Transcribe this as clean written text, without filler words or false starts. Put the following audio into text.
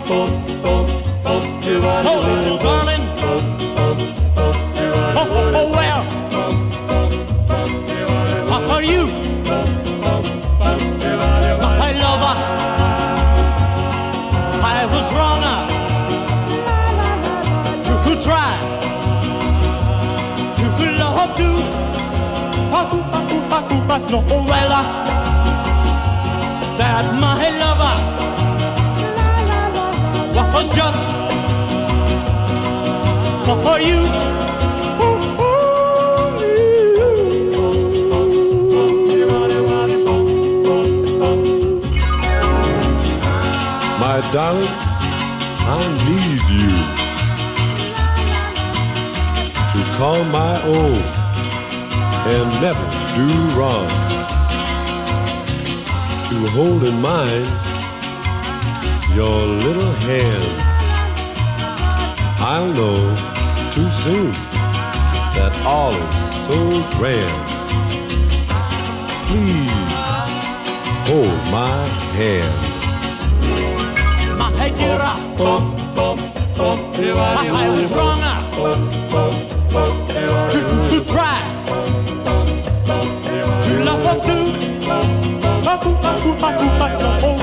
Oh, darling. Oh, where are you? My lover, I was wrong to try to love you. No, well, that my lover was just for you. My darling, I need you to call my own and never do wrong, to hold in mind your little hand. I'll know too soon that all is so grand. Please hold my hand. My dear, I was wrong to try to love you.